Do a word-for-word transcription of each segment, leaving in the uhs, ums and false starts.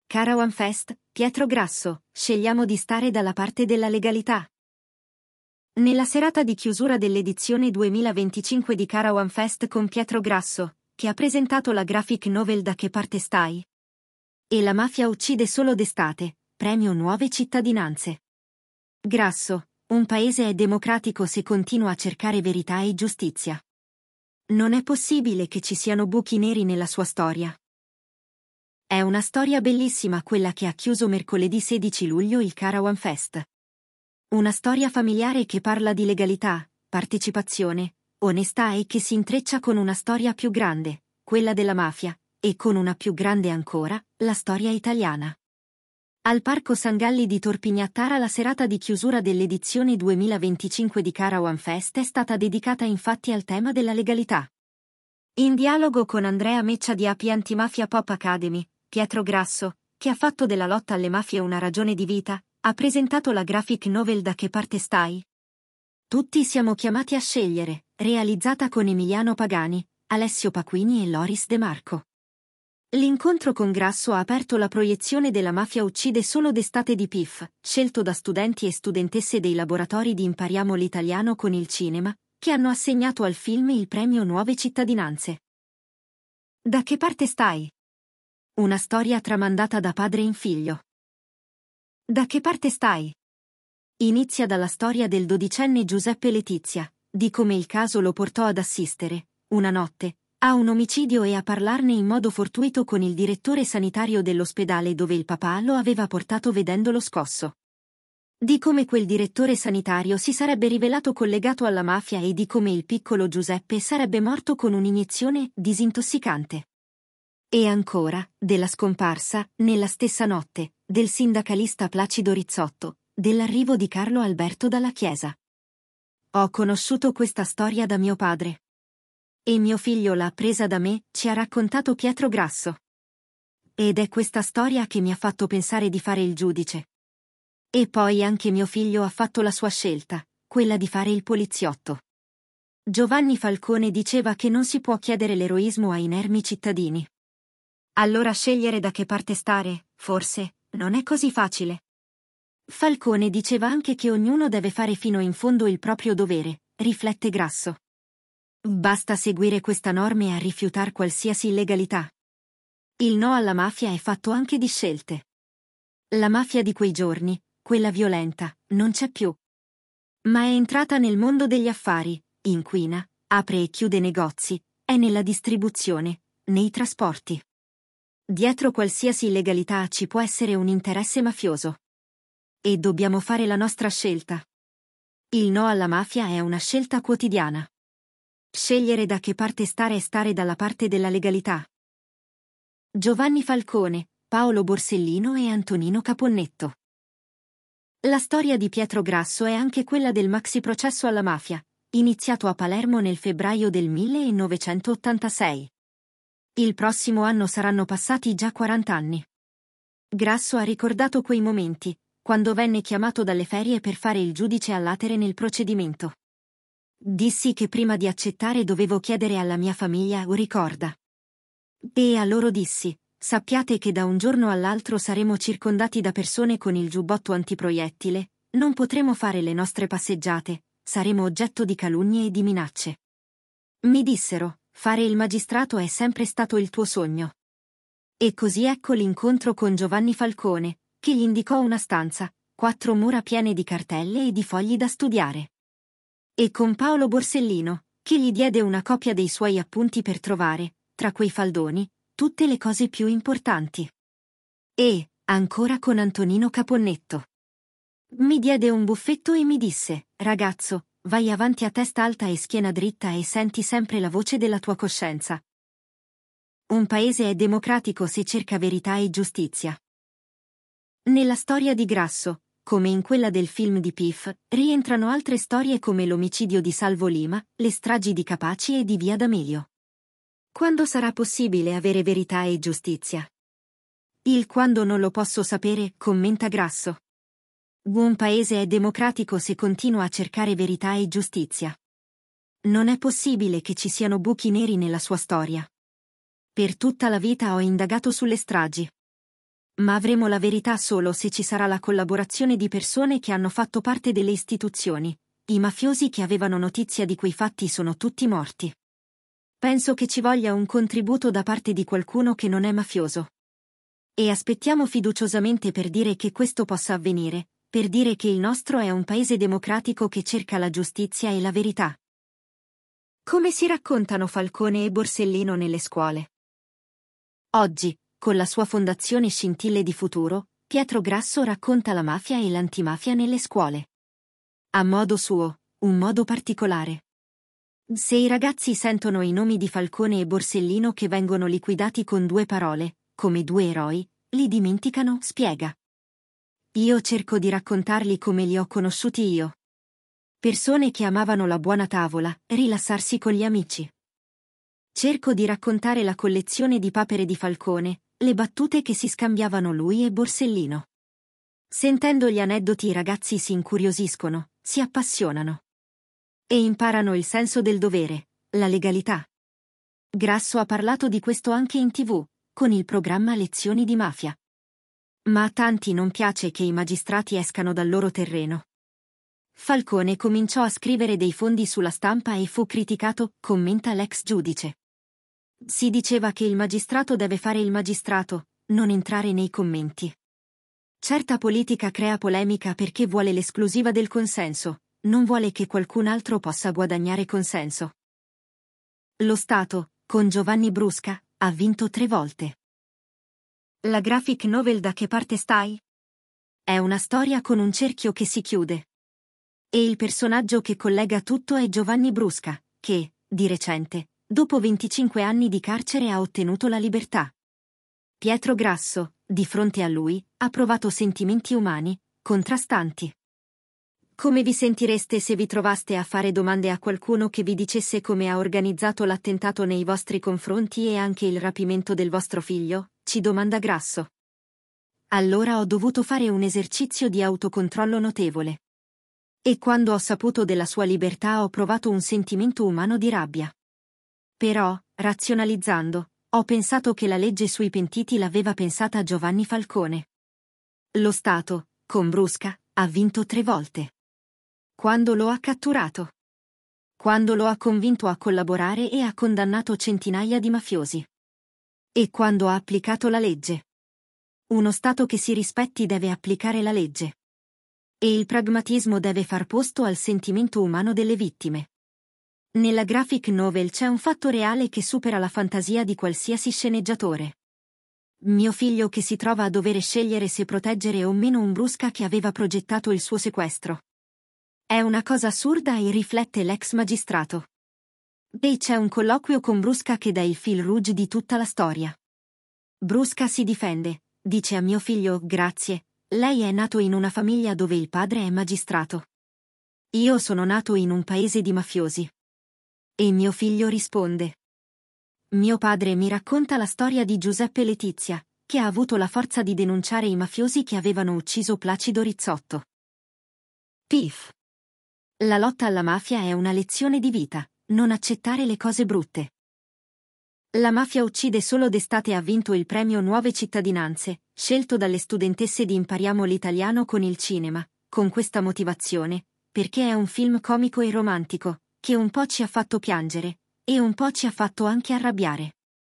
Caravan Fest, Pietro Grasso, scegliamo di stare dalla parte della legalità. Nella serata di chiusura dell'edizione duemilaventicinque di Caravan Fest con Pietro Grasso, che ha presentato la graphic novel Da che parte stai? E la mafia uccide solo d'estate, premio Nuove Cittadinanze. Grasso, un paese è democratico se continua a cercare verità e giustizia. Non è possibile che ci siano buchi neri nella sua storia. È una storia bellissima quella che ha chiuso mercoledì sedici luglio il Caravan Fest. Una storia familiare che parla di legalità, partecipazione, onestà e che si intreccia con una storia più grande, quella della mafia, e con una più grande ancora, la storia italiana. Al Parco San Galli di Torpignattara la serata di chiusura dell'edizione duemilaventicinque di Caravan Fest è stata dedicata infatti al tema della legalità. In dialogo con Andrea Meccia di A P Antimafia Pop Academy, Pietro Grasso, che ha fatto della lotta alle mafie una ragione di vita, ha presentato la graphic novel Da che parte stai? Tutti siamo chiamati a scegliere, realizzata con Emiliano Pagani, Alessio Paquini e Loris De Marco. L'incontro con Grasso ha aperto la proiezione della Mafia uccide solo d'estate di P I F, scelto da studenti e studentesse dei laboratori di Impariamo l'Italiano con il Cinema, che hanno assegnato al film il premio Nuove Cittadinanze. Da che parte stai? Una storia tramandata da padre in figlio. Da che parte stai? Inizia dalla storia del dodicenne Giuseppe Letizia, di come il caso lo portò ad assistere, una notte, a un omicidio e a parlarne in modo fortuito con il direttore sanitario dell'ospedale dove il papà lo aveva portato vedendolo scosso. Di come quel direttore sanitario si sarebbe rivelato collegato alla mafia e di come il piccolo Giuseppe sarebbe morto con un'iniezione disintossicante. E ancora, della scomparsa, nella stessa notte, del sindacalista Placido Rizzotto, dell'arrivo di Carlo Alberto dalla Chiesa. Ho conosciuto questa storia da mio padre. E mio figlio l'ha presa da me, ci ha raccontato Pietro Grasso. Ed è questa storia che mi ha fatto pensare di fare il giudice. E poi anche mio figlio ha fatto la sua scelta, quella di fare il poliziotto. Giovanni Falcone diceva che non si può chiedere l'eroismo ai inermi cittadini. Allora scegliere da che parte stare, forse, non è così facile. Falcone diceva anche che ognuno deve fare fino in fondo il proprio dovere, riflette Grasso. Basta seguire questa norma a rifiutar qualsiasi illegalità. Il no alla mafia è fatto anche di scelte. La mafia di quei giorni, quella violenta, non c'è più. Ma è entrata nel mondo degli affari, inquina, apre e chiude negozi, è nella distribuzione, nei trasporti. Dietro qualsiasi illegalità ci può essere un interesse mafioso. E dobbiamo fare la nostra scelta. Il no alla mafia è una scelta quotidiana. Scegliere da che parte stare è stare dalla parte della legalità. Giovanni Falcone, Paolo Borsellino e Antonino Caponnetto. La storia di Pietro Grasso è anche quella del maxiprocesso alla mafia, iniziato a Palermo nel febbraio del millenovecentottantasei. Il prossimo anno saranno passati già quaranta anni. Grasso ha ricordato quei momenti, quando venne chiamato dalle ferie per fare il giudice all'atere nel procedimento. Dissi che prima di accettare dovevo chiedere alla mia famiglia o ricorda. E a loro dissi, sappiate che da un giorno all'altro saremo circondati da persone con il giubbotto antiproiettile, non potremo fare le nostre passeggiate, saremo oggetto di calunnie e di minacce. Mi dissero, fare il magistrato è sempre stato il tuo sogno. E così ecco l'incontro con Giovanni Falcone, che gli indicò una stanza, quattro mura piene di cartelle e di fogli da studiare. E con Paolo Borsellino, che gli diede una copia dei suoi appunti per trovare, tra quei faldoni, tutte le cose più importanti. E, ancora con Antonino Caponnetto. Mi diede un buffetto e mi disse, ragazzo, vai avanti a testa alta e schiena dritta e senti sempre la voce della tua coscienza. Un paese è democratico se cerca verità e giustizia. Nella storia di Grasso, come in quella del film di P I F, rientrano altre storie come l'omicidio di Salvo Lima, le stragi di Capaci e di Via D'Amelio. Quando sarà possibile avere verità e giustizia? Il quando non lo posso sapere, commenta Grasso. Un paese è democratico se continua a cercare verità e giustizia. Non è possibile che ci siano buchi neri nella sua storia. Per tutta la vita ho indagato sulle stragi. Ma avremo la verità solo se ci sarà la collaborazione di persone che hanno fatto parte delle istituzioni. I mafiosi che avevano notizia di quei fatti sono tutti morti. Penso che ci voglia un contributo da parte di qualcuno che non è mafioso. E aspettiamo fiduciosamente per dire che questo possa avvenire, per dire che il nostro è un paese democratico che cerca la giustizia e la verità. Come si raccontano Falcone e Borsellino nelle scuole? Oggi, con la sua fondazione Scintille di Futuro, Pietro Grasso racconta la mafia e l'antimafia nelle scuole. A modo suo, un modo particolare. Se i ragazzi sentono i nomi di Falcone e Borsellino che vengono liquidati con due parole, come due eroi, li dimenticano, spiega. Io cerco di raccontarli come li ho conosciuti io. Persone che amavano la buona tavola, rilassarsi con gli amici. Cerco di raccontare la collezione di papere di Falcone, le battute che si scambiavano lui e Borsellino. Sentendo gli aneddoti i ragazzi si incuriosiscono, si appassionano. E imparano il senso del dovere, la legalità. Grasso ha parlato di questo anche in tivù, con il programma Lezioni di Mafia. Ma a tanti non piace che i magistrati escano dal loro terreno. Falcone cominciò a scrivere dei fondi sulla stampa e fu criticato, commenta l'ex giudice. Si diceva che il magistrato deve fare il magistrato, non entrare nei commenti. Certa politica crea polemica perché vuole l'esclusiva del consenso, non vuole che qualcun altro possa guadagnare consenso. Lo Stato, con Giovanni Brusca, ha vinto tre volte. La graphic novel Da che parte stai? È una storia con un cerchio che si chiude. E il personaggio che collega tutto è Giovanni Brusca, che, di recente, dopo venticinque anni di carcere ha ottenuto la libertà. Pietro Grasso, di fronte a lui, ha provato sentimenti umani, contrastanti. Come vi sentireste se vi trovaste a fare domande a qualcuno che vi dicesse come ha organizzato l'attentato nei vostri confronti e anche il rapimento del vostro figlio? Ci domanda Grasso. Allora ho dovuto fare un esercizio di autocontrollo notevole. E quando ho saputo della sua libertà ho provato un sentimento umano di rabbia. Però, razionalizzando, ho pensato che la legge sui pentiti l'aveva pensata Giovanni Falcone. Lo Stato, con Brusca, ha vinto tre volte. Quando lo ha catturato. Quando lo ha convinto a collaborare e ha condannato centinaia di mafiosi. E quando ha applicato la legge. Uno Stato che si rispetti deve applicare la legge. E il pragmatismo deve far posto al sentimento umano delle vittime. Nella graphic novel c'è un fatto reale che supera la fantasia di qualsiasi sceneggiatore. Mio figlio che si trova a dover scegliere se proteggere o meno un Brusca che aveva progettato il suo sequestro. È una cosa assurda e riflette l'ex magistrato. E c'è un colloquio con Brusca che dà il fil rouge di tutta la storia. Brusca si difende, dice a mio figlio: grazie, lei è nato in una famiglia dove il padre è magistrato. Io sono nato in un paese di mafiosi. E mio figlio risponde: mio padre mi racconta la storia di Giuseppe Letizia, che ha avuto la forza di denunciare i mafiosi che avevano ucciso Placido Rizzotto. P I F. La lotta alla mafia è una lezione di vita, non accettare le cose brutte. La mafia uccide solo d'estate ha vinto il premio Nuove Cittadinanze, scelto dalle studentesse di Impariamo l'Italiano con il cinema, con questa motivazione, perché è un film comico e romantico, che un po' ci ha fatto piangere, e un po' ci ha fatto anche arrabbiare.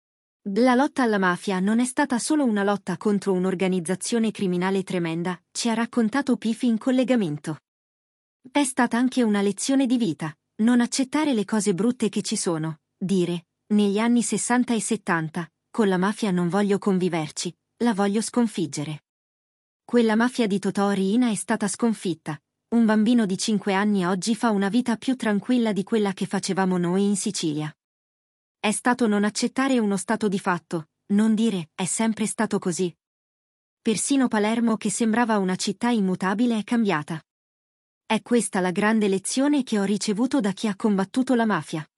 La lotta alla mafia non è stata solo una lotta contro un'organizzazione criminale tremenda, ci ha raccontato P I F in collegamento. È stata anche una lezione di vita, non accettare le cose brutte che ci sono, dire, negli anni sessanta e settanta, con la mafia non voglio conviverci, la voglio sconfiggere. Quella mafia di Totò Riina è stata sconfitta, un bambino di cinque anni oggi fa una vita più tranquilla di quella che facevamo noi in Sicilia. È stato non accettare uno stato di fatto, non dire, è sempre stato così. Persino Palermo che sembrava una città immutabile è cambiata. È questa la grande lezione che ho ricevuto da chi ha combattuto la mafia.